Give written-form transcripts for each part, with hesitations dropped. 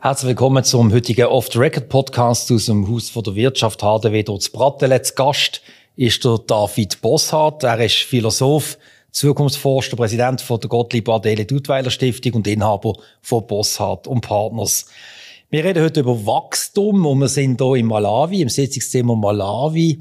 Herzlich willkommen zum heutigen Off-the-Record-Podcast aus dem Haus von der Wirtschaft HDW dort zu Pratteln. Zu Gast ist der David Bosshardt. Er ist Philosoph, Zukunftsforscher, Präsident von der Gottlieb Adele Duttweiler Stiftung und Inhaber von Bosshardt & Partners. Wir reden heute über Wachstum und wir sind hier in Malawi, im Sitzungszimmer Malawi.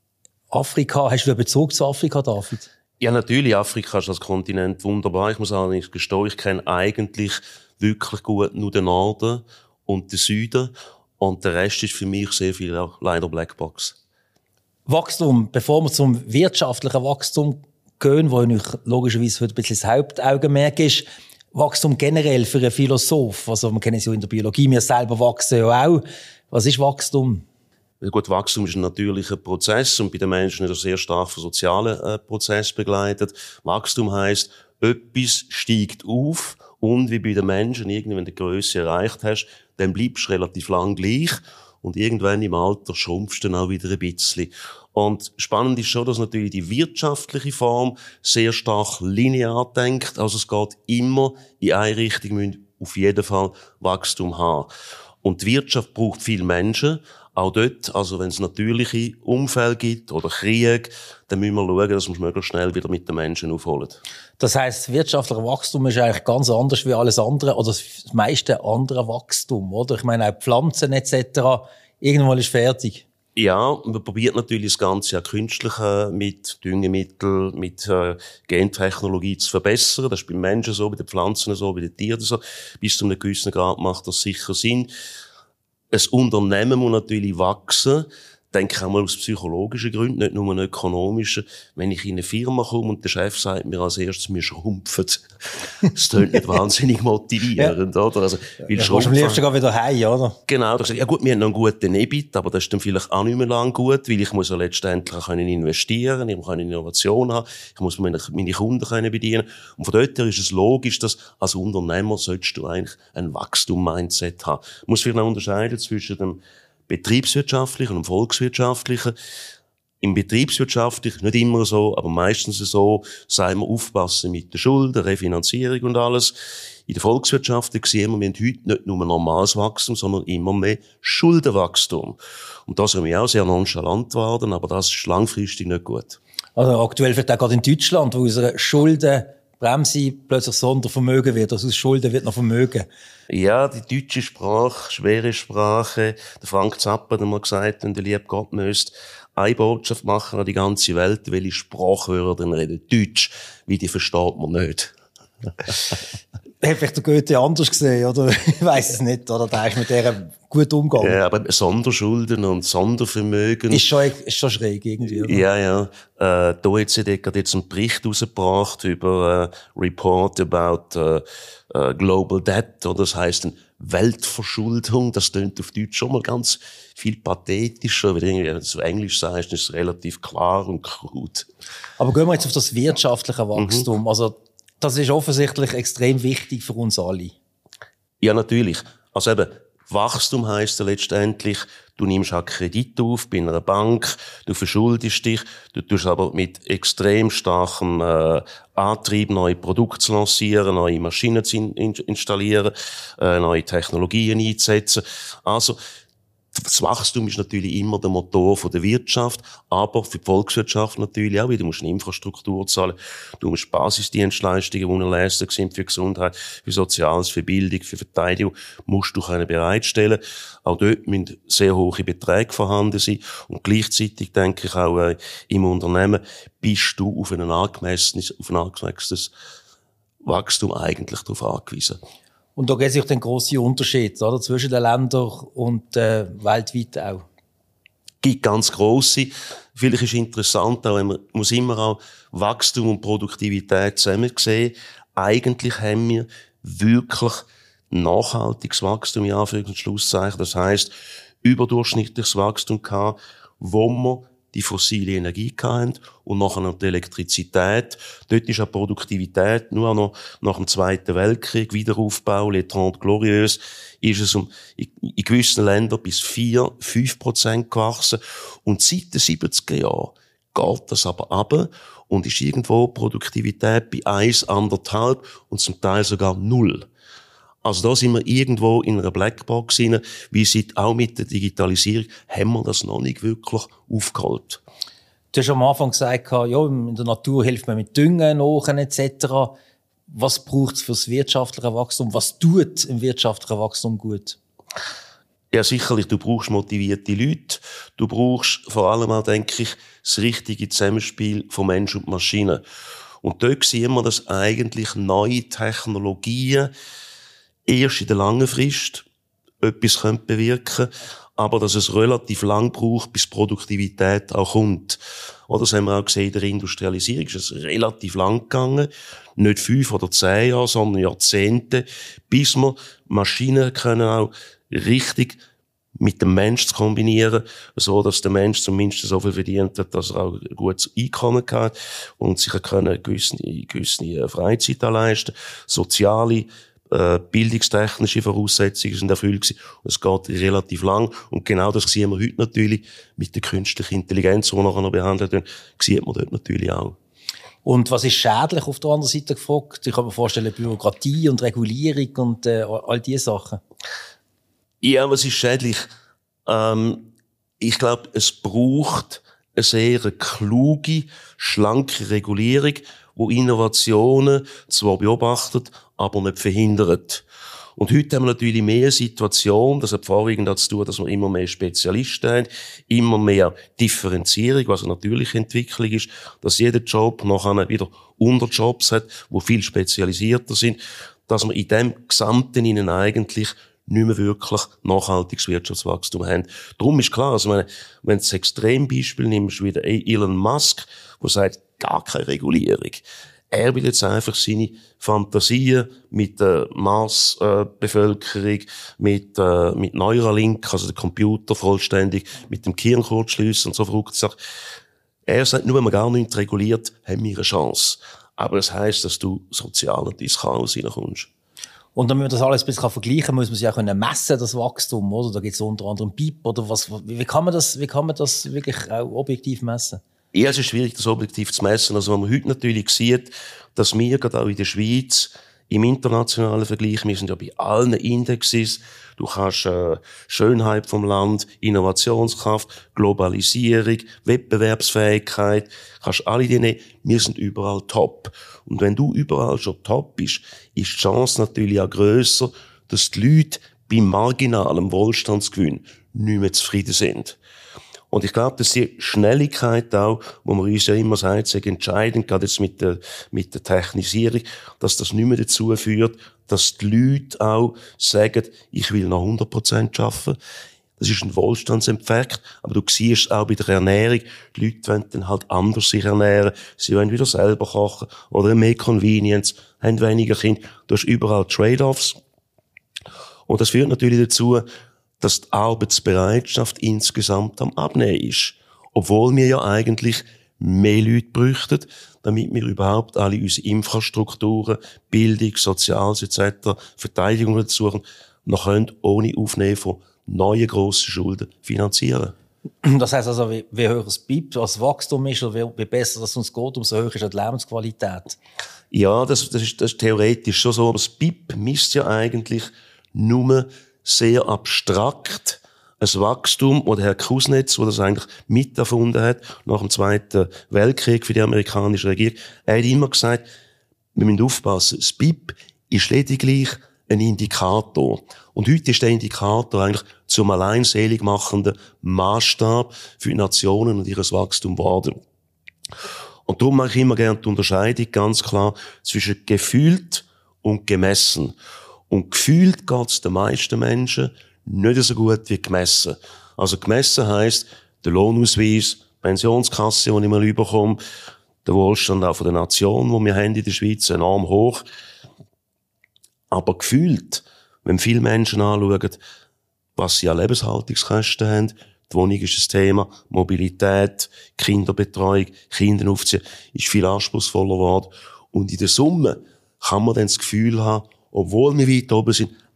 Afrika, hast du einen Bezug zu Afrika, David? Ja, natürlich. Afrika ist als Kontinent wunderbar. Ich muss allerdings gestehen, ich kenne eigentlich wirklich gut nur den Norden und den Süden. Und der Rest ist für mich sehr viel auch leider Blackbox. Wachstum, bevor wir zum wirtschaftlichen Wachstum gehen, wo logischerweise heute ein bisschen das Hauptaugenmerk ist, Wachstum generell für einen Philosoph. Also, wir kennen es ja in der Biologie, wir selber wachsen ja auch. Was ist Wachstum? Gut, Wachstum ist ein natürlicher Prozess und bei den Menschen ist er sehr stark von sozialen Prozessen begleitet. Wachstum heisst, etwas steigt auf und wie bei den Menschen, irgendwie, wenn du die Grösse erreicht hast, dann bleibst du relativ lang gleich und irgendwann im Alter schrumpfst du dann auch wieder ein bisschen. Und spannend ist schon, dass natürlich die wirtschaftliche Form sehr stark linear denkt. Also es geht immer in eine Richtung, wir müssen auf jeden Fall Wachstum haben. Und die Wirtschaft braucht viele Menschen. Auch dort, also wenn es natürliche Umfälle gibt oder Krieg, dann müssen wir schauen, dass wir es möglichst schnell wieder mit den Menschen aufholen. Das heisst, wirtschaftliches Wachstum ist eigentlich ganz anders wie alles andere, oder das meiste andere Wachstum, oder? Ich meine, auch Pflanzen etc., irgendwann ist fertig. Ja, man probiert natürlich das Ganze auch künstlich mit Düngemitteln, mit Gentechnologie zu verbessern. Das ist beim Menschen so, bei den Pflanzen so, bei den Tieren so. Bis zu einem gewissen Grad macht das sicher Sinn. Ein Unternehmen muss natürlich wachsen. Denke auch mal aus psychologischen Gründen, nicht nur ökonomischen. Wenn ich in eine Firma komme und der Chef sagt mir als erstes, wir schrumpfen, das klingt nicht wahnsinnig motivierend, oder? Also, weil schrumpfen. Am liebsten gehen wieder heim, oder? Genau. Da sagt, ja gut, wir haben noch einen guten EBIT, aber das ist dann vielleicht auch nicht mehr lang gut, weil ich muss ja letztendlich auch investieren, ich muss eine Innovation haben, ich muss meine Kunden können bedienen. Und von dort her ist es logisch, dass als Unternehmer solltest du eigentlich ein Wachstum-Mindset haben. Du musst vielleicht noch unterscheiden zwischen dem betriebswirtschaftlichen und volkswirtschaftlichen. Im betriebswirtschaftlichen nicht immer so, aber meistens so, sagen wir, aufpassen mit der Schulden, Refinanzierung und alles. In der Volkswirtschaft sehen wir haben heute nicht nur normales Wachstum, sondern immer mehr Schuldenwachstum. Und da sind wir auch sehr nonchalant geworden, aber das ist langfristig nicht gut. Also aktuell wird auch gerade in Deutschland, wo unsere Schuldenbremse plötzlich Sondervermögen wird. Also aus Schulden wird noch Vermögen. Ja, die deutsche Sprache, schwere Sprache. Der Frank Zappa hat mal gesagt, wenn der liebe Gott müsste eine Botschaft machen an die ganze Welt, welche Sprache würde denn reden? Deutsch. Wie die versteht man nicht. Hat vielleicht der Goethe anders gesehen, oder? Ich weiss es nicht, oder? Da ist mit der gut umgegangen. Ja, aber Sonderschulden und Sondervermögen. Ist schon schräg irgendwie, oder? Ja. Die OECD hat jetzt einen Bericht rausgebracht über Report about Global Debt, oder? Das heisst eine Weltverschuldung. Das klingt auf Deutsch schon mal ganz viel pathetischer. Wenn du auf Englisch sagst, ist es relativ klar und gut. Aber gehen wir jetzt auf das wirtschaftliche Wachstum. Also, das ist offensichtlich extrem wichtig für uns alle. Ja, natürlich. Also eben, Wachstum heisst ja letztendlich, du nimmst auch Kredit auf bei einer Bank, du verschuldest dich, du tust aber mit extrem starkem Antrieb neue Produkte zu lancieren, neue Maschinen zu installieren, neue Technologien einzusetzen. Also, das Wachstum ist natürlich immer der Motor von der Wirtschaft, aber für die Volkswirtschaft natürlich auch, weil du musst eine Infrastruktur zahlen, du musst Basisdienstleistungen, die unerlässlich sind für Gesundheit, für Soziales, für Bildung, für Verteidigung, musst du können bereitstellen. Auch dort müssen sehr hohe Beträge vorhanden sein und gleichzeitig denke ich auch im Unternehmen bist du auf ein angemessenes Wachstum eigentlich darauf angewiesen. Und da gibt es dann grosse Unterschiede, oder? Zwischen den Ländern und weltweit auch. Gibt ganz grosse. Vielleicht ist interessant, auch, man muss immer auch Wachstum und Produktivität zusammen sehen. Eigentlich haben wir wirklich nachhaltiges Wachstum, in Anführungs- und Schlusszeichen. Das heisst, überdurchschnittliches Wachstum gehabt, wo wir die fossile Energie hatten und nachher noch die Elektrizität. Dort ist auch Produktivität nur noch nach dem Zweiten Weltkrieg, Wiederaufbau, les Trente Glorieuses, ist es in gewissen Ländern bis 4-5% gewachsen. Und seit den 70er Jahren geht das aber runter und ist irgendwo Produktivität bei 1, 1,5 und zum Teil sogar 0. Also da sind wir irgendwo in einer Blackbox rein, wie seit auch mit der Digitalisierung haben wir das noch nicht wirklich aufgeholt. Du hast am Anfang gesagt, ja, in der Natur hilft man mit Düngen, Nochen etc. Was braucht es für das wirtschaftliche Wachstum? Was tut im wirtschaftlichen Wachstum gut? Ja, sicherlich, du brauchst motivierte Leute. Du brauchst vor allem auch, denke ich, das richtige Zusammenspiel von Mensch und Maschine. Und dort sehen wir, dass eigentlich neue Technologien erst in der langen Frist etwas bewirken können, aber dass es relativ lang braucht, bis Produktivität auch kommt. Oder das haben wir auch gesehen in der Industrialisierung, ist es relativ lang gegangen. Nicht 5 oder 10 Jahre, sondern Jahrzehnte, bis wir Maschinen können auch richtig mit dem Mensch zu kombinieren, so dass der Mensch zumindest so viel verdient hat, dass er auch ein gutes Einkommen hat und sich eine gewisse Freizeit leisten. Soziale, bildungstechnische Voraussetzungen sind erfüllt gewesen. Und es geht relativ lang. Und genau das sehen wir heute natürlich mit der künstlichen Intelligenz, die wir nachher noch behandelt werden, sieht man dort natürlich auch. Und was ist schädlich auf der anderen Seite gefragt? Ich kann mir vorstellen, Bürokratie und Regulierung und all diese Sachen. Ja, was ist schädlich? Ich glaube, es braucht eine sehr kluge, schlanke Regulierung, die Innovationen zwar beobachtet, aber nicht verhindert. Und heute haben wir natürlich mehr Situation, das hat vorwiegend dazu zu tun, dass wir immer mehr Spezialisten haben, immer mehr Differenzierung, was eine natürliche Entwicklung ist, dass jeder Job nachher wieder Unterjobs hat, die viel spezialisierter sind, dass wir in dem Gesamten ihnen eigentlich nicht mehr wirklich nachhaltiges Wirtschaftswachstum haben. Darum ist klar, also wenn du das Extrembeispiel nimmst, wie der Elon Musk, der sagt, gar keine Regulierung. Er will jetzt einfach seine Fantasien mit der Marsbevölkerung, mit Neuralink, also der Computer vollständig, mit dem Kirnkurzschliessen und so verrückte Sachen. Er sagt, nur wenn man gar nichts reguliert, haben wir eine Chance. Aber das heisst, dass du sozial in dein Chaos hineinkommst. Und damit man das alles ein bisschen vergleichen kann, muss man sich auch messen, das Wachstum, oder? Da gibt es unter anderem BIP, oder was, wie kann man das wirklich auch objektiv messen? Ja, es ist schwierig, das objektiv zu messen. Also, wenn man heute natürlich sieht, dass wir gerade auch in der Schweiz im internationalen Vergleich, wir sind ja bei allen Indexes, du kannst Schönheit vom Land, Innovationskraft, Globalisierung, Wettbewerbsfähigkeit, kannst alle die nehmen, wir sind überall top. Und wenn du überall schon top bist, ist die Chance natürlich auch grösser, dass die Leute beim marginalen Wohlstandsgewinn nicht mehr zufrieden sind. Und ich glaube, dass die Schnelligkeit auch, wo man uns ja immer sagt, sehr entscheidend, gerade jetzt mit der Technisierung, dass das nicht mehr dazu führt, dass die Leute auch sagen, ich will noch 100% arbeiten. Das ist ein Wohlstandseffekt, aber du siehst auch bei der Ernährung, die Leute wollen dann halt anders sich ernähren, sie wollen wieder selber kochen oder mehr Convenience, haben weniger Kinder. Du hast überall Trade-offs. Und das führt natürlich dazu, dass die Arbeitsbereitschaft insgesamt am Abnehmen ist. Obwohl wir ja eigentlich mehr Leute bräuchten, damit wir überhaupt alle unsere Infrastrukturen, Bildung, Soziales etc., Verteidigung dazu noch können, ohne Aufnehmen von neuen grossen Schulden finanzieren. Das heisst also, wie höher es BIP, was Wachstum ist, oder wie besser es uns geht, umso höher ist die Lebensqualität. Ja, das ist theoretisch schon so, aber das BIP misst ja eigentlich nur sehr abstrakt ein Wachstum, das Herr Kuznets, der das eigentlich miterfunden hat, nach dem Zweiten Weltkrieg für die amerikanische Regierung, er hat immer gesagt, wir müssen aufpassen, das BIP ist lediglich ein Indikator. Und heute ist der Indikator eigentlich zum alleinselig machenden Maßstab für die Nationen und ihres Wachstum geworden. Und darum mache ich immer gerne die Unterscheidung ganz klar zwischen gefühlt und gemessen. Und gefühlt geht's den meisten Menschen nicht so gut wie gemessen. Also gemessen heisst, der Lohnausweis, die Pensionskasse, die ich mal überkomme, der Wohlstand auch von der Nation, den wir haben in der Schweiz, enorm hoch. Aber gefühlt, wenn viele Menschen anschauen, was sie an Lebenshaltungskosten haben, die Wohnung ist ein Thema, Mobilität, Kinderbetreuung, Kinder aufziehen, ist viel anspruchsvoller geworden. Und in der Summe kann man dann das Gefühl haben, obwohl wir weit oben sind,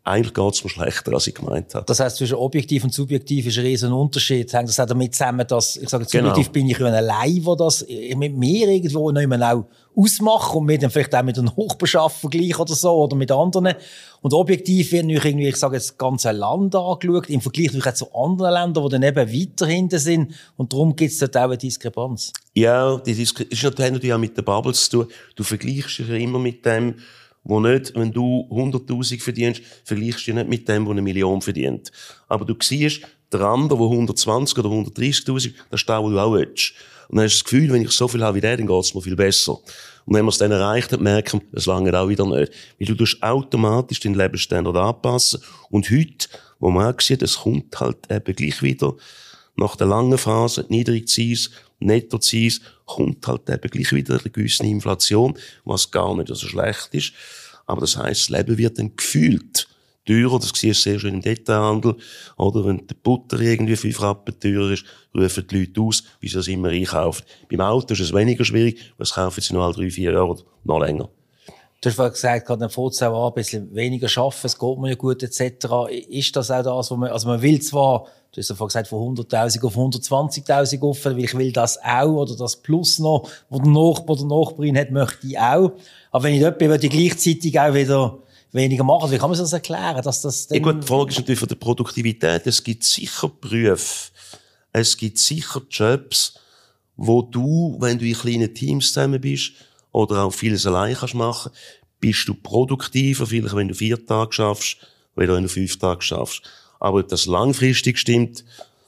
eigentlich geht's mir schlechter, als ich gemeint habe. Das heisst, zwischen objektiv und subjektiv ist ein riesen Unterschied. Hängt das auch damit zusammen, dass, ich sage, subjektiv bin ich ja allein, wo das mit mir irgendwo nicht mehr auch ausmacht und mir dann vielleicht auch mit einem Nachbarschaft vergleichen oder so, oder mit anderen. Und objektiv wird natürlich irgendwie, ich sage jetzt, das ganze Land angeschaut, im Vergleich zu anderen Ländern, die dann eben weiter hinten sind. Und darum gibt es dort auch eine Diskrepanz. Ja, die Diskrepanz ist natürlich auch mit den Bubbles zu tun. Du vergleichst dich ja immer mit dem, wo nicht, wenn du 100.000 verdienst, vergleichst du nicht mit dem, der 1 Million verdient. Aber du siehst, der andere, der 120 oder 130.000, das ist der, wo du auch willst. Und dann hast du das Gefühl, wenn ich so viel habe wie der, dann geht's mir viel besser. Und wenn wir es dann erreicht haben, merken wir, es lange auch wieder nicht. Weil du tust automatisch deinen Lebensstandard anpassen. Und heute, wo man auch sieht, es kommt halt eben gleich wieder, nach der langen Phase, Niedrigzins, Nettozins, kommt halt eben gleich wieder eine gewisse Inflation, was gar nicht so schlecht ist. Aber das heisst, das Leben wird dann gefühlt teurer. Das siehst du sehr schön im Detailhandel. Oder wenn die Butter irgendwie 5 Rappen teurer ist, rufen die Leute aus, wie sie das immer einkaufen. Beim Auto ist es weniger schwierig, weil es kaufen sie noch alle 3-4 Jahre oder noch länger. Du hast vorhin gesagt, dann fängt es auch an, ein bisschen weniger arbeiten, es geht mir ja gut, etc. Ist das auch das, was man will zwar, du hast ja vorhin gesagt, von 100.000 auf 120.000 offen, weil ich will das auch, oder das Plus noch, wo der Nachbarin hat, möchte ich auch. Aber wenn ich dort bin, würde ich gleichzeitig auch wieder weniger machen. Wie kann man sich das erklären, dass das Ja gut, die Frage ist natürlich von der Produktivität. Es gibt sicher Berufe, es gibt sicher Jobs, wo du, wenn du in kleinen Teams zusammen bist, oder auch vieles allein kannst machen, bist du produktiver, vielleicht wenn du 4 Tage schaffst, oder wenn du 5 Tage schaffst. Aber ob das langfristig stimmt,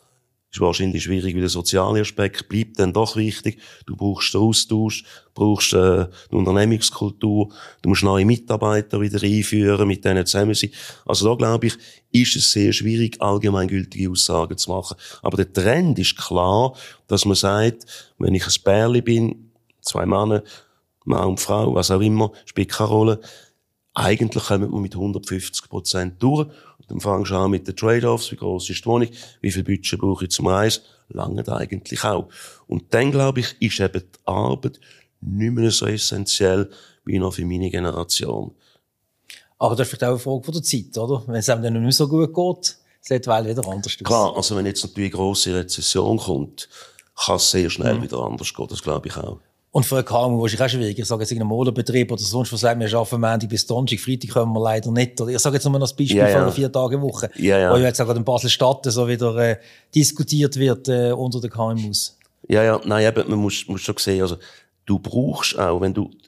ist wahrscheinlich schwierig, weil der soziale Aspekt bleibt dann doch wichtig. Du brauchst den Austausch, brauchst eine Unternehmenskultur, du musst neue Mitarbeiter wieder einführen, mit denen zusammen sein. Also da, glaube ich, ist es sehr schwierig, allgemeingültige Aussagen zu machen. Aber der Trend ist klar, dass man sagt, wenn ich ein Pärchen bin, 2 Männer, Mann und Frau, was auch immer, spielt keine Rolle. Eigentlich kommen wir mit 150% durch. Und dann fangst du an mit den Trade-offs, wie gross ist die Wohnung, wie viel Budget brauche ich zum Reisen, lange eigentlich auch. Und dann, glaube ich, ist eben die Arbeit nicht mehr so essentiell wie noch für meine Generation. Aber das ist vielleicht auch eine Frage von der Zeit, oder? Wenn es einem dann nicht mehr so gut geht, sieht die Welt wieder anders aus. Klar, also wenn jetzt natürlich eine grosse Rezession kommt, kann es sehr schnell wieder anders gehen, das glaube ich auch. Und für eine KMU ist es auch schwierig. Ich sage jetzt irgendeinen Modebetrieb oder sonst was sagen, wir arbeiten Montag bis Donnerstag, Freitag können wir leider nicht. Oder ich sage jetzt nur noch das Beispiel von einer 4-Tage-Woche, wo ja jetzt auch gerade in Basel-Stadt so wieder diskutiert wird unter den KMUs. Ja, nein, eben, man muss schon sehen, also du brauchst auch, wenn du,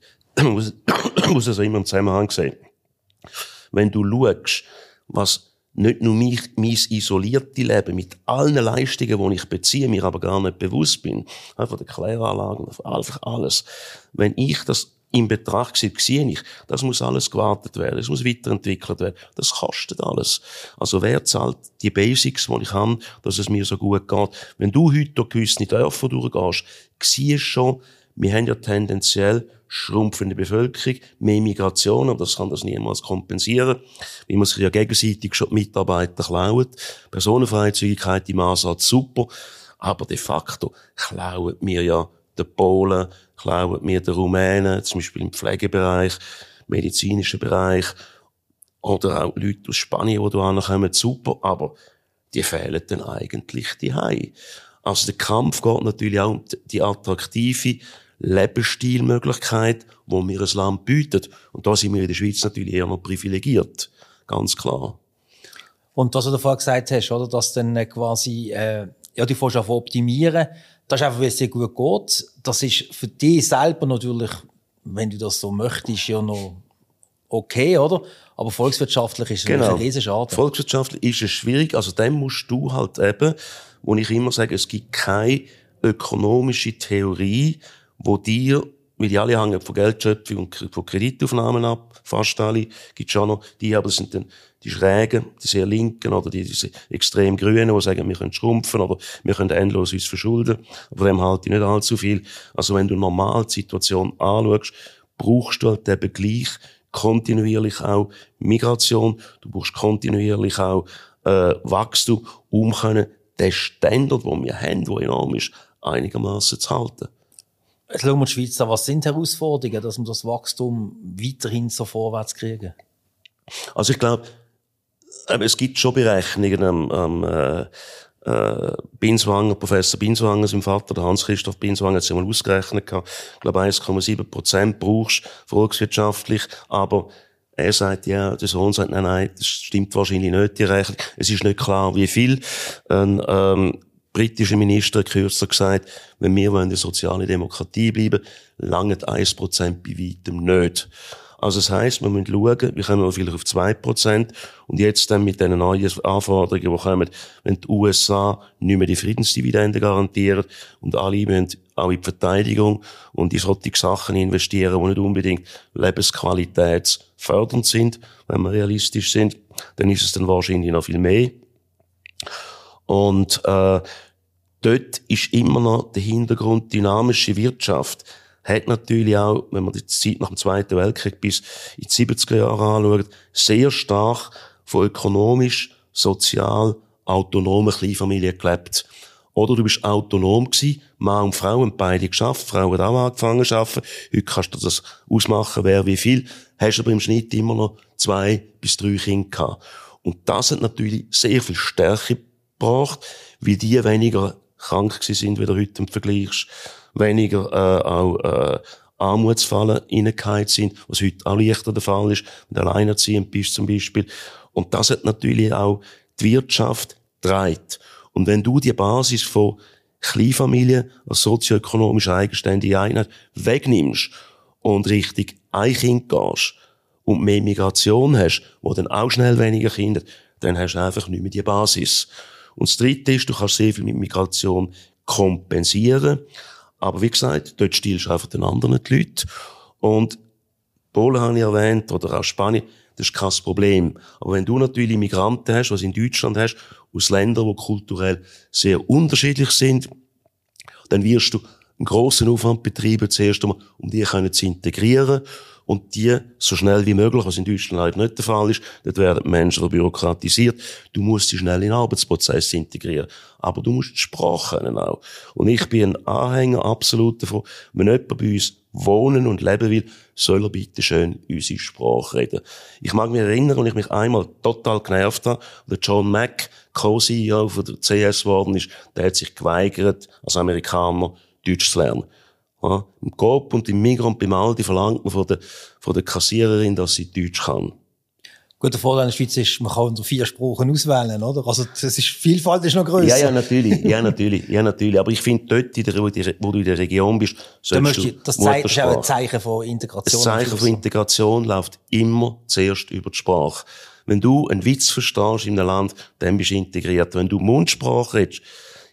muss es immer im Zusammenhang sehen, wenn du schaust, was nicht nur mein isolierte Leben mit allen Leistungen, die ich beziehe, mir aber gar nicht bewusst bin, von den Kläranlagen, einfach alles. Wenn ich das in Betracht sehe ich, das muss alles gewartet werden, das muss weiterentwickelt werden, das kostet alles. Also wer zahlt die Basics, die ich habe, dass es mir so gut geht? Wenn du heute durch gewisse Dörfer durchgehst, siehst du schon, wir haben ja tendenziell schrumpfende Bevölkerung, mehr Migration, aber das kann das niemals kompensieren, weil man sich ja gegenseitig schon die Mitarbeiter klauen. Personenfreizügigkeit im Ansatz super, aber de facto klauen wir ja den Polen, klauen wir den Rumänen, zum Beispiel im Pflegebereich, medizinischen Bereich, oder auch Leute aus Spanien, die da ankommen, super, aber die fehlen dann eigentlich daheim. Also der Kampf geht natürlich auch um die attraktive Lebensstilmöglichkeit, die mir ein Land bietet. Und da sind wir in der Schweiz natürlich eher noch privilegiert. Ganz klar. Und das, was du vorhin gesagt hast, oder, dass dann quasi, die fährst auf optimieren, das ist einfach, weil es dir gut geht. Das ist für dich selber natürlich, wenn du das so möchtest, ja noch okay, oder? Aber volkswirtschaftlich ist es ein Riesenschaden. Volkswirtschaftlich ist es schwierig. Also dann musst du halt eben, wo ich immer sage, es gibt keine ökonomische Theorie, wo dir, weil die alle hängen von Geldschöpfung und von Kreditaufnahmen ab, fast alle, gibt's schon noch, die aber sind dann die Schrägen, die sehr Linken oder diese extrem Grünen, die sagen, wir können schrumpfen oder wir können endlos uns verschulden. Aber dem halte ich nicht allzu viel. Also wenn du normal die Situation anschaust, brauchst du halt eben gleich kontinuierlich auch Migration, du brauchst kontinuierlich auch Wachstum, um können den Standard, den wir haben, der enorm ist, einigermaßen zu halten. Jetzt schauen wir die Schweiz an. Was sind die Herausforderungen, dass wir das Wachstum weiterhin so vorwärts kriegen? Also ich glaube, es gibt schon Berechnungen am Binswanger, Professor Binswanger, sein Vater, der Hans-Christoph Binswanger, hat sich mal ausgerechnet gehabt. Ich glaube, 1,7% brauchst du volkswirtschaftlich, aber er sagt, ja, der Sohn sagt, nein, das stimmt wahrscheinlich nicht, die Rechnung. Es ist nicht klar, wie viel. Ein britischer Minister hat kürzlich gesagt, wenn wir eine soziale Demokratie bleiben, langt 1% bei weitem nicht. Also das heisst, wir müssen schauen, wir kommen vielleicht auf 2%. Und jetzt dann mit den neuen Anforderungen, die kommen, wenn die USA nicht mehr die Friedensdividende garantieren und alle müssen auch in die Verteidigung und in solche Sachen investieren, die nicht unbedingt lebensqualitätsfördernd sind, wenn wir realistisch sind, dann ist es dann wahrscheinlich noch viel mehr. Und dort ist immer noch der Hintergrund dynamische Wirtschaft. Hat natürlich auch, wenn man die Zeit nach dem Zweiten Weltkrieg bis in die 70er Jahre anschaut, sehr stark von ökonomisch, sozial autonomen Kleinfamilien gelebt. Oder du bist autonom gewesen, Mann und Frau haben beide geschafft, Frau hat auch angefangen zu arbeiten. Heute kannst du das ausmachen, wer wie viel. Hast aber im Schnitt immer noch 2 bis 3 Kinder gehabt. Und das hat natürlich sehr viel Stärke gebracht, weil die weniger krank gewesen sind, wie du heute vergleichst. Weniger auch Armutsfallen reingefallen sind, was heute auch leichter der Fall ist, wenn du alleinerziehend bist zum Beispiel. Und das hat natürlich auch die Wirtschaft getragen. Und wenn du die Basis von Kleinfamilien als sozioökonomisch eigenständige Einheit wegnimmst und Richtung ein Kind gehst und mehr Migration hast, wo dann auch schnell weniger Kinder, dann hast du einfach nicht mehr die Basis. Und das Dritte ist, du kannst sehr viel mit Migration kompensieren. Aber wie gesagt, dort stiehlst du einfach den anderen die Leute. Und Polen habe ich erwähnt, oder auch Spanien, das ist kein Problem. Aber wenn du natürlich Migranten hast, was in Deutschland hast, aus Ländern, die kulturell sehr unterschiedlich sind, dann wirst du einen grossen Aufwand betreiben, zuerst einmal, um die zu integrieren. Und die so schnell wie möglich, was in Deutschland halt nicht der Fall ist, dort werden die Menschen bürokratisiert. Du musst sie schnell in den Arbeitsprozess integrieren. Aber du musst die Sprache können auch. Und ich bin ein Anhänger absolut davon, wenn jemand bei uns wohnen und leben will, soll er bitte schön unsere Sprache reden. Ich mag mich erinnern, als ich mich einmal total genervt habe, der John Mack, Co-CEO von der CS geworden ist, der hat sich geweigert, als Amerikaner Deutsch zu lernen. Ja, im Coop und im Migros und beim Aldi verlangt man von der Kassiererin, dass sie Deutsch kann. Gut, der Vorteil in der Schweiz ist, man kann unter 4 Sprachen auswählen, oder? Also, Vielfalt ist noch grösser. Ja, natürlich. Aber ich finde, dort, wo du in der Region bist, sollst du das ist auch ein Zeichen von Integration. Ein Zeichen von Integration läuft immer zuerst über die Sprache. Wenn du einen Witz verstehst in einem Land, dann bist du integriert. Wenn du Mundsprache redest,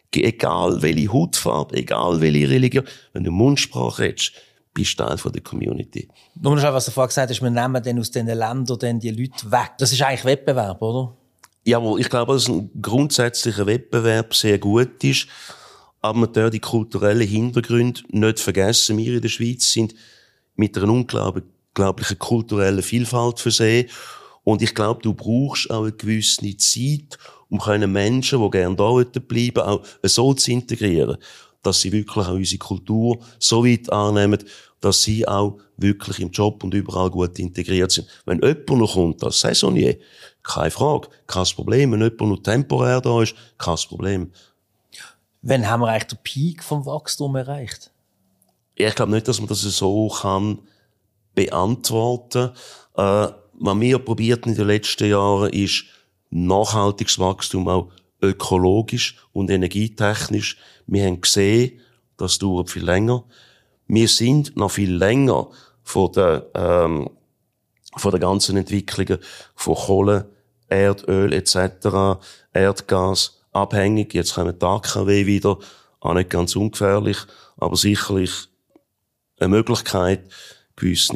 egal welche Hautfarbe, egal welche Religion, wenn du Mundsprache redest, bist du Teil von der Community. Nur noch, was du vorhin gesagt hast, wir nehmen dann aus diesen Ländern dann die Leute weg. Das ist eigentlich Wettbewerb, oder? Jawohl, ich glaube, dass ein grundsätzlicher Wettbewerb sehr gut ist. Aber man darf die kulturellen Hintergründe nicht vergessen. Wir in der Schweiz sind mit einer unglaublichen kulturellen Vielfalt versehen. Und ich glaube, du brauchst auch eine gewisse Zeit, um Menschen, die gerne da bleiben, auch so zu integrieren, dass sie wirklich auch unsere Kultur so weit annehmen, dass sie auch wirklich im Job und überall gut integriert sind. Wenn jemand noch kommt als Saisonier, keine Frage, kein Problem. Wenn jemand noch temporär da ist, kein Problem. Wann haben wir eigentlich den Peak vom Wachstum erreicht? Ich glaube nicht, dass man das so kann beantworten. Was wir probiert in den letzten Jahren ist, nachhaltiges Wachstum auch ökologisch und energietechnisch. Wir haben gesehen, das dauert viel länger. Wir sind noch viel länger von der ganzen Entwicklungen von Kohle, Erdöl etc., Erdgas abhängig. Jetzt kommen die AKW wieder, auch nicht ganz ungefährlich, aber sicherlich eine Möglichkeit, gewisse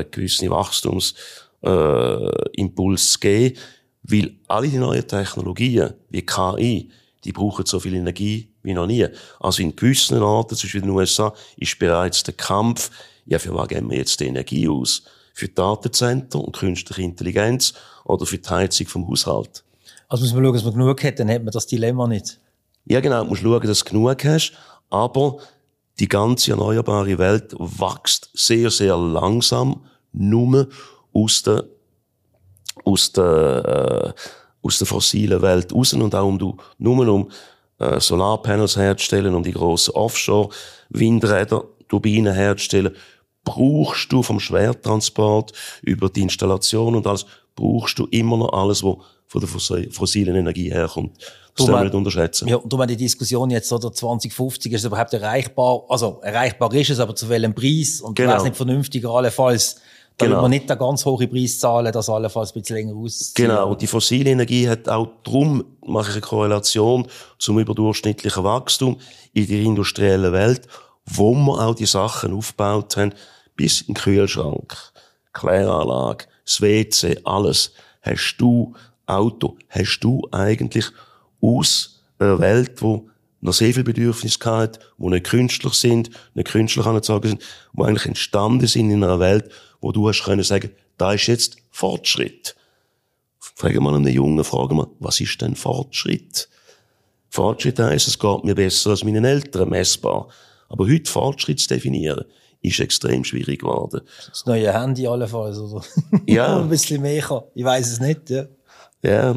Wachstumsimpulse zu geben. Weil alle die neuen Technologien, wie KI, die brauchen so viel Energie wie noch nie. Also in gewissen Orten, zum Beispiel in den USA, ist bereits der Kampf, ja, für was geben wir jetzt die Energie aus? Für Datencenter und künstliche Intelligenz oder für die Heizung vom Haushalt? Also muss man schauen, dass man genug hat, dann hat man das Dilemma nicht. Ja, genau, du musst schauen, dass du genug hast, aber die ganze erneuerbare Welt wächst sehr, sehr langsam, nur aus der aus der fossilen Welt raus und auch nur Solarpanels herzustellen, um die grossen Offshore-Windräder, Turbinen herzustellen, brauchst du vom Schwertransport über die Installation und alles, brauchst du immer noch alles, was von der fossilen Energie herkommt. Das darf man nicht unterschätzen. Ja, und die Diskussion jetzt, oder 2050, ist es überhaupt erreichbar? Also, erreichbar ist es, aber zu welchem Preis? Und wäre es nicht vernünftiger, allenfalls, damit man nicht den ganz hohen Preis zahlen, das allenfalls ein bisschen länger ausziehen. Genau. Und die fossile Energie hat auch drum, mache ich eine Korrelation zum überdurchschnittlichen Wachstum in der industriellen Welt, wo wir auch die Sachen aufgebaut haben, bis in den Kühlschrank, Kläranlage, das WC, alles. Hast du Auto, hast du eigentlich aus einer Welt, wo noch sehr viel Bedürfnis hat, wo nicht künstlich sind, nicht künstlich angezogen sind, wo eigentlich entstanden sind in einer Welt, wo du hast können sagen, da ist jetzt Fortschritt. Fragen wir einen Jungen, was ist denn Fortschritt? Fortschritt heisst, es geht mir besser als meinen Eltern, messbar. Aber heute Fortschritt zu definieren, ist extrem schwierig geworden. Das neue Handy allenfalls, oder? Ja. Ein bisschen mehr kann. Ich weiss es nicht, ja. Ja.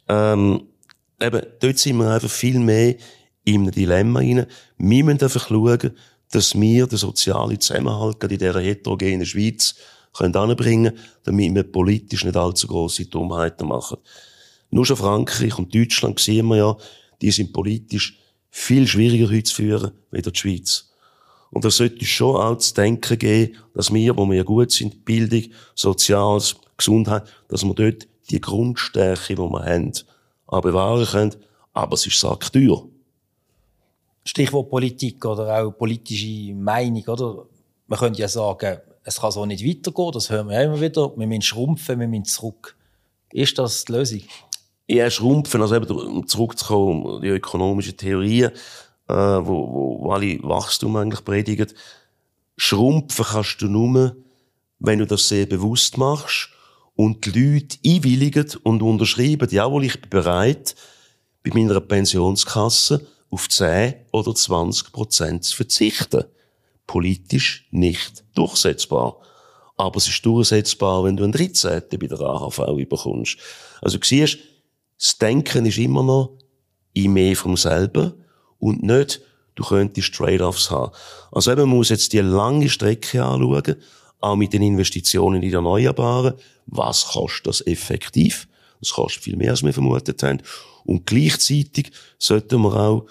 Eben, dort sind wir einfach viel mehr in einem Dilemma rein. Wir müssen einfach schauen, dass wir den sozialen Zusammenhalt gerade in dieser heterogenen Schweiz anbringen können, damit wir politisch nicht allzu grosse Dummheiten machen. Nur schon Frankreich und Deutschland sehen wir ja, die sind politisch viel schwieriger heute zu führen, wie die Schweiz. Und da sollte es schon auch zu denken geben, dass wir, wo wir ja gut sind, Bildung, Soziales, Gesundheit, dass wir dort die Grundstärke, die wir haben, auch bewahren können. Aber es ist sacketeuer. Stichwort Politik oder auch politische Meinung, oder? Man könnte ja sagen, es kann so nicht weitergehen, das hören wir ja immer wieder. Wir müssen schrumpfen, wir müssen zurück. Ist das die Lösung? Ja, schrumpfen, also eben, um zurückzukommen, die ökonomischen Theorien, wo alle Wachstum eigentlich predigen. Schrumpfen kannst du nur, wenn du das sehr bewusst machst und die Leute einwilligen und unterschreiben, jawohl, ich bin bereit, bei meiner Pensionskasse auf 10 oder 20% zu verzichten. Politisch nicht durchsetzbar. Aber es ist durchsetzbar, wenn du einen 13. bei der AHV bekommst. Also du siehst, das Denken ist immer noch in mehr vom selben und nicht, du könntest Trade-offs haben. Also eben, man muss jetzt die lange Strecke anschauen, auch mit den Investitionen in die Erneuerbaren. Was kostet das effektiv? Das kostet viel mehr, als wir vermutet haben. Und gleichzeitig sollten wir auch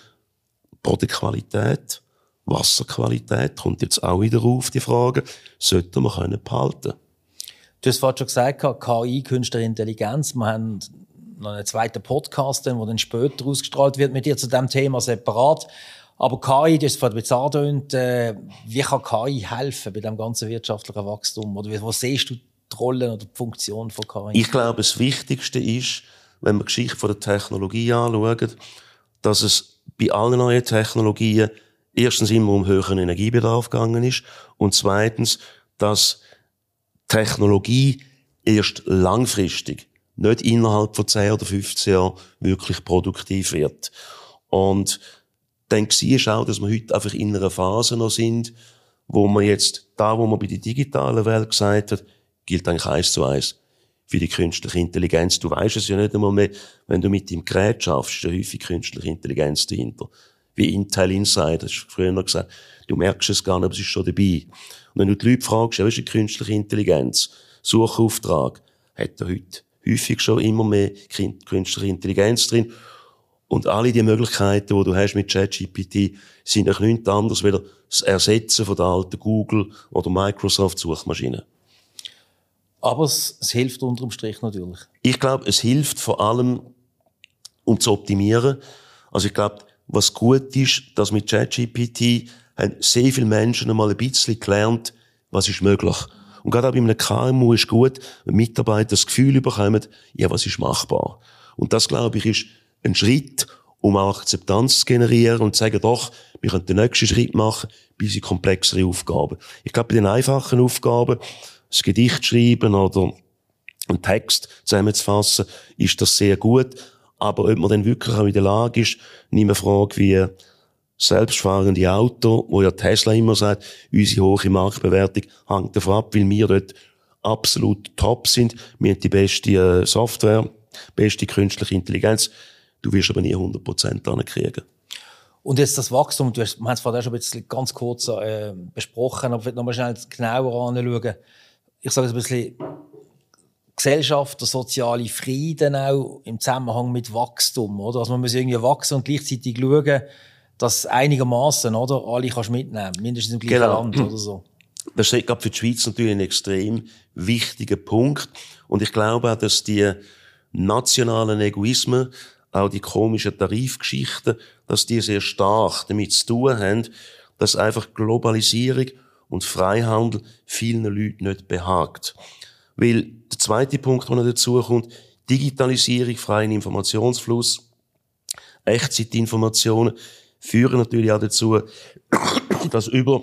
Bodenqualität, Wasserqualität, kommt jetzt auch wieder auf, die Frage, sollten wir können behalten. Du hast vorhin schon gesagt, KI, Künstliche Intelligenz. Wir haben noch einen zweiten Podcast, der dann später ausgestrahlt wird mit dir zu diesem Thema separat. Aber KI, du hast es vorhin ein bisschen angedeutet, wie kann KI helfen bei diesem ganzen wirtschaftlichen Wachstum? Oder wo siehst du die Rolle oder die Funktion von KI? Ich glaube, das Wichtigste ist, wenn wir die Geschichte von der Technologie anschauen, dass es bei allen neuen Technologien erstens immer um höheren Energiebedarf gegangen ist und zweitens, dass Technologie erst langfristig, nicht innerhalb von 10 oder 15 Jahren, wirklich produktiv wird. Und dann siehst du auch, dass wir heute einfach in einer Phase noch sind, wo wir jetzt, wo man bei der digitalen Welt gesagt hat, gilt eigentlich 1:1 für die künstliche Intelligenz. Du weisst es ja nicht einmal mehr, wenn du mit dem Gerät schaffst, ist ja häufig künstliche Intelligenz dahinter. Wie Intel Insider, das hast du früher noch gesagt. Du merkst es gar nicht, aber es ist schon dabei. Und wenn du die Leute fragst, ja, was ist eine künstliche Intelligenz? Suchauftrag, hat er heute häufig schon immer mehr künstliche Intelligenz drin. Und alle die Möglichkeiten, die du hast mit ChatGPT, sind auch nichts anderes als das Ersetzen von der alten Google oder Microsoft Suchmaschinen. Aber es hilft unterm Strich natürlich. Ich glaube, es hilft vor allem, um zu optimieren. Also ich glaube, was gut ist, dass mit ChatGPT haben sehr viele Menschen einmal ein bisschen gelernt, was ist möglich. Und gerade auch bei einem KMU ist gut, wenn Mitarbeiter das Gefühl bekommen, ja, was ist machbar. Und das, glaube ich, ist ein Schritt, um auch Akzeptanz zu generieren und zu sagen, doch, wir können den nächsten Schritt machen, bis in komplexere Aufgaben. Ich glaube, bei den einfachen Aufgaben, ein Gedicht schreiben oder einen Text zusammenzufassen, ist das sehr gut. Aber ob man dann wirklich auch in der Lage ist, nicht mehr Frage wie selbstfahrende Auto, wo ja Tesla immer sagt, unsere hohe Marktbewertung hängt davon ab, weil wir dort absolut top sind. Wir haben die beste Software beste künstliche Intelligenz. Du wirst aber nie 100% hinkriegen. Und jetzt das Wachstum, wir haben es vorhin schon ein bisschen ganz kurz besprochen, aber ich will noch mal schnell genauer anschauen. Ich sage es ein bisschen, Gesellschaft, der soziale Frieden auch im Zusammenhang mit Wachstum, oder? Also man muss irgendwie wachsen und gleichzeitig schauen, dass einigermaßen, oder, alle kannst mitnehmen, mindestens im gleichen Land oder so. Das ist gerade für die Schweiz natürlich ein extrem wichtiger Punkt. Und ich glaube auch, dass die nationalen Egoismen, auch die komischen Tarifgeschichten, dass die sehr stark damit zu tun haben, dass einfach Globalisierung und Freihandel vielen Leuten nicht behagt. Weil der zweite Punkt, der noch dazu kommt, Digitalisierung, freien Informationsfluss, Echtzeitinformationen führen natürlich auch dazu, dass über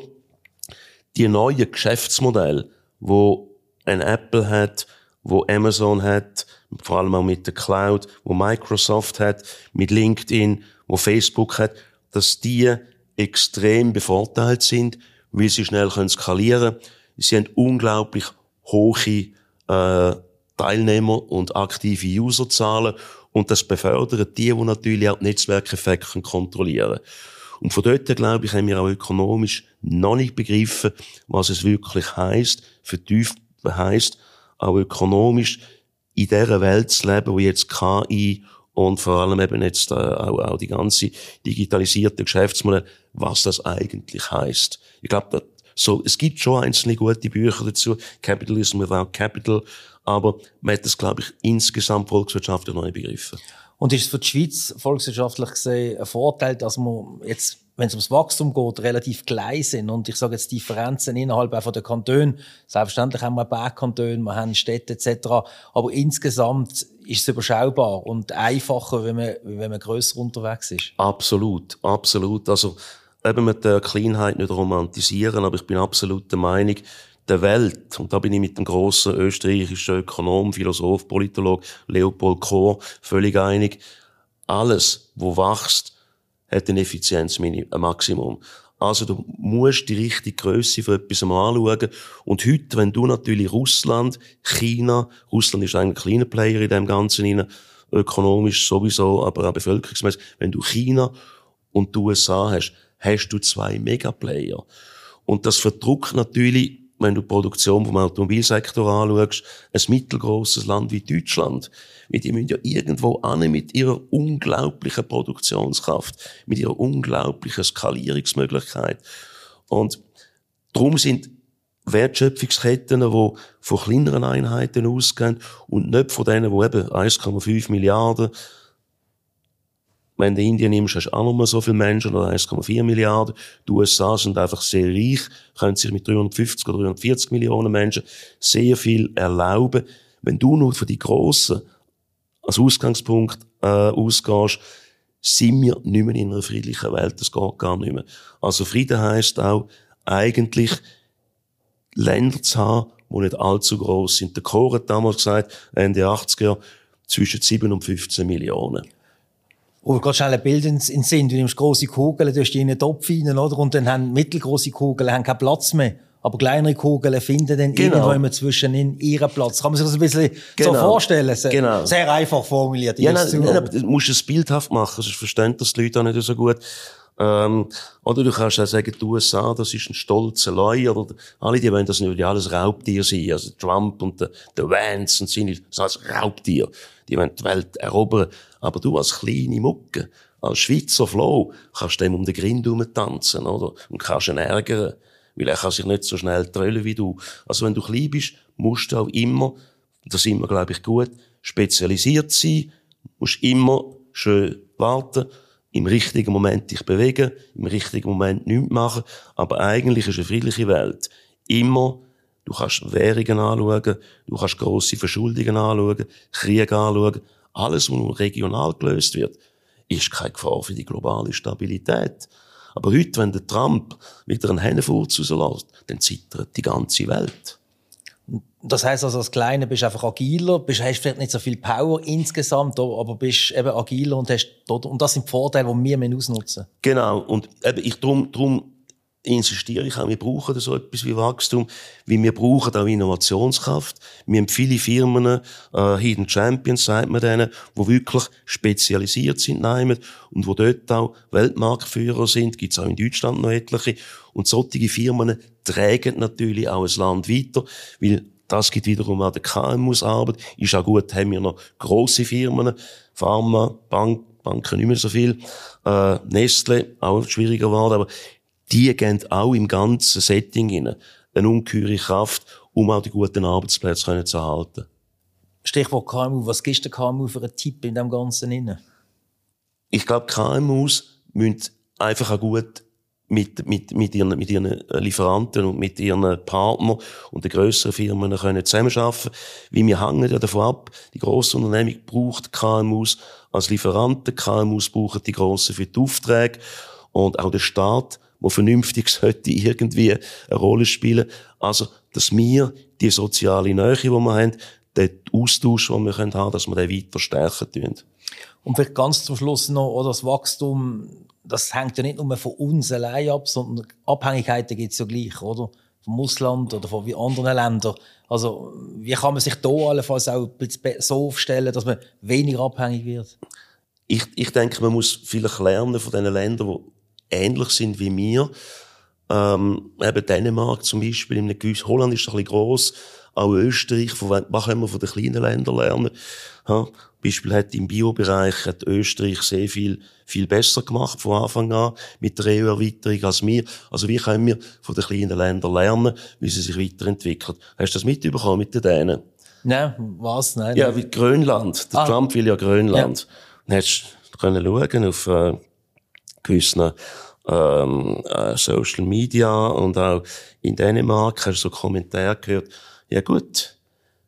die neuen Geschäftsmodelle, wo ein Apple hat, wo Amazon hat, vor allem auch mit der Cloud, wo Microsoft hat, mit LinkedIn, wo Facebook hat, dass die extrem bevorteilt sind, weil sie schnell skalieren können. Sie haben unglaublich hohe Teilnehmer und aktive Userzahlen und das befördert die natürlich auch die Netzwerkeffekte kontrollieren. Und von dort, glaube ich, haben wir auch ökonomisch noch nicht begriffen, was es wirklich heisst, vertieft heisst, auch ökonomisch in dieser Welt zu leben, wo jetzt KI und vor allem eben jetzt auch die ganze digitalisierte Geschäftsmodelle, was das eigentlich heisst. Ich glaube, es gibt schon einzelne gute Bücher dazu, Capitalism Without Capital, aber man hat das, glaube ich, insgesamt volkswirtschaftlich noch nicht begriffen. Und ist es für die Schweiz volkswirtschaftlich gesehen ein Vorteil, dass wir jetzt, wenn es ums Wachstum geht, relativ gleich sind? Und ich sage jetzt Differenzen innerhalb auch von den Kantonen. Selbstverständlich haben wir Bergkantone, wir haben Städte etc. Aber insgesamt ist es überschaubar und einfacher, wenn man grösser unterwegs ist. Absolut, absolut. Also eben mit der Kleinheit nicht romantisieren, aber ich bin absolut der Meinung, der Welt, und da bin ich mit dem grossen österreichischen Ökonom, Philosoph, Politolog Leopold Kohr völlig einig, alles, wo wächst, hat ein Effizienzmaximum. Also du musst die richtige Grösse für etwas mal anschauen. Und heute, wenn du natürlich Russland ist eigentlich ein kleiner Player in dem Ganzen rein, ökonomisch sowieso, aber auch bevölkerungsmäßig, wenn du China und die USA hast du 2 Megaplayer. Und das verdrückt natürlich, wenn du die Produktion vom Automobilsektor anschaust, ein mittelgrosses Land wie Deutschland. Weil die müssen ja irgendwo an mit ihrer unglaublichen Produktionskraft, mit ihrer unglaublichen Skalierungsmöglichkeit. Und darum sind Wertschöpfungsketten, die von kleineren Einheiten ausgehen und nicht von denen, die eben 1,5 Milliarden. Wenn du Indien nimmst, hast du auch noch mal so viele Menschen, oder 1,4 Milliarden. Die USA sind einfach sehr reich, können sich mit 350 oder 340 Millionen Menschen sehr viel erlauben. Wenn du nur für die Grossen als Ausgangspunkt ausgehst, sind wir nicht mehr in einer friedlichen Welt. Das geht gar nicht mehr. Also Frieden heisst auch, eigentlich Länder zu haben, die nicht allzu gross sind. Der Kohl hat damals gesagt, Ende 80er, zwischen 7 und 15 Millionen. Oh, ganz schnell ein Bild in den Sinn. Du nimmst grosse Kugeln, du hast die in einen Topf rein, oder? Und dann haben mittelgroße Kugeln haben keinen Platz mehr. Aber kleinere Kugeln finden dann irgendwo immer zwischen in ihren Platz. Kann man sich das ein bisschen so vorstellen? Sehr einfach formuliert. Ja, nein, aber du musst es bildhaft machen, sonst verstehen das die Leute auch nicht so gut. Oder du kannst auch sagen, die USA, das ist ein stolzer Leu, oder alle, die wollen, das nicht alles Raubtier sein. Also Trump und der Vance und seine, das als Raubtier. Die wollen die Welt erobern. Aber du als kleine Mucke, als Schweizer Floh, kannst dem um den Grind tanzen, oder? Und kannst ihn ärgern. Weil er kann sich nicht so schnell tröllen wie du. Also wenn du klein bist, musst du auch immer, das sind wir, glaube ich, gut, spezialisiert sein, musst immer schön warten, im richtigen Moment dich bewegen, im richtigen Moment nichts machen. Aber eigentlich ist eine friedliche Welt immer, du kannst Währungen anschauen, du kannst grosse Verschuldungen anschauen, Kriege anschauen. Alles, was nur regional gelöst wird, ist keine Gefahr für die globale Stabilität. Aber heute, wenn der Trump wieder einen Hennenfurz rauslässt, dann zittert die ganze Welt. Das heisst also, als Kleiner bist du einfach agiler, hast vielleicht nicht so viel Power insgesamt, aber bist eben agiler und das sind die Vorteile, die wir ausnutzen müssen. Genau. Und eben, insistiere ich auch, wir brauchen so etwas wie Wachstum, weil wir brauchen auch Innovationskraft. Wir haben viele Firmen, Hidden Champions, sagt man denen, die wirklich spezialisiert sind und wo dort auch Weltmarktführer sind, gibt's auch in Deutschland noch etliche. Und solche Firmen tragen natürlich auch ein Land weiter, weil das gibt wiederum auch den KMUs Arbeit. Ist auch gut, haben wir noch grosse Firmen, Pharma, Banken nicht mehr so viel, Nestle, auch schwieriger geworden, aber die geben auch im ganzen Setting rein eine ungeheure Kraft, um auch die guten Arbeitsplätze zu erhalten. Stichwort KMU, was gibst du KMU für einen Tipp in dem Ganzen rein? Ich glaube, KMUs müssen einfach auch gut mit ihren Lieferanten und mit ihren Partnern und den grösseren Firmen können zusammenarbeiten. Weil wir hängen ja davon ab, die grosse Unternehmung braucht KMUs als Lieferanten, KMUs brauchen die grossen für die Aufträge und auch der Staat, der vernünftig sollte irgendwie eine Rolle spielen. Also, dass wir die soziale Nähe, die wir haben, den Austausch, den wir haben können, dass wir den weiter stärken tun. Und vielleicht ganz zum Schluss noch, oder das Wachstum, das hängt ja nicht nur von uns allein ab, sondern Abhängigkeiten gibt es ja gleich, oder? Vom Ausland oder von anderen Ländern. Also, wie kann man sich da allenfalls auch so aufstellen, dass man weniger abhängig wird? Ich denke, man muss vielleicht lernen von den Ländern, die ähnlich sind wie wir. Eben Dänemark zum Beispiel, Holland ist ein bisschen gross, auch Österreich, was können wir von den kleinen Ländern lernen? Ja, Beispiel hat im Biobereich hat Österreich sehr viel besser gemacht von Anfang an mit der EU-Erweiterung als wir. Also wie können wir von den kleinen Ländern lernen, wie sie sich weiterentwickeln? Hast du das mitbekommen mit den Dänen? Nein, was? Nein. Ja, wie Grönland. Der Trump will ja Grönland. Ja. Dann hast du können schauen auf gewissen Social Media und auch in Dänemark hast du so Kommentare gehört. Ja gut,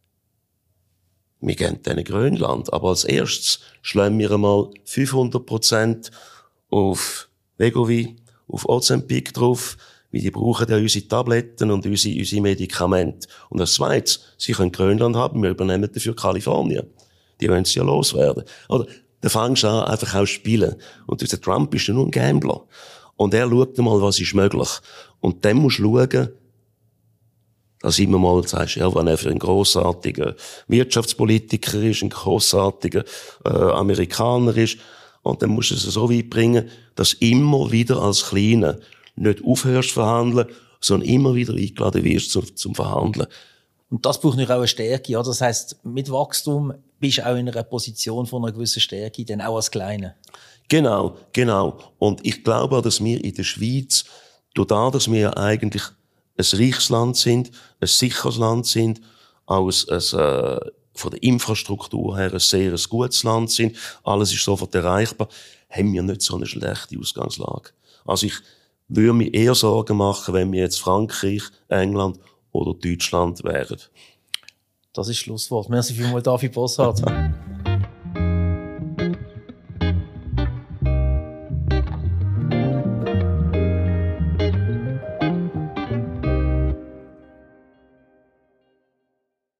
wir geben denen Grönland, aber als erstes schlagen wir einmal 500% auf Wegovy, auf Ozempic drauf, weil die brauchen ja unsere Tabletten und unsere Medikamente. Und als zweites, sie können Grönland haben, wir übernehmen dafür Kalifornien. Die wollen sie ja loswerden. Oder, da fängst du an, einfach auch spielen. Und der Trump ist ja nur ein Gambler. Und er schaut mal, was ist möglich. Und dann musst du schauen, dass immer mal sagst, ja, wenn er für einen grossartigen Wirtschaftspolitiker ist, ein grossartiger Amerikaner ist, und dann musst du es so weit bringen, dass immer wieder als Kleiner nicht aufhörst zu verhandeln, sondern immer wieder eingeladen wirst zum Verhandeln. Und das braucht natürlich auch eine Stärke, ja. Das heisst, mit Wachstum bist du auch in einer Position von einer gewissen Stärke, dann auch als Kleiner. Genau. Und ich glaube auch, dass wir in der Schweiz, dadurch, dass wir eigentlich ein reiches Land sind, ein sicheres Land sind, auch von der Infrastruktur her ein sehr gutes Land sind, alles ist sofort erreichbar, haben wir nicht so eine schlechte Ausgangslage. Also ich würde mir eher Sorgen machen, wenn wir jetzt Frankreich, England oder Deutschland wären. Das ist das Schlusswort. Merci vielmals, David Bosshardt.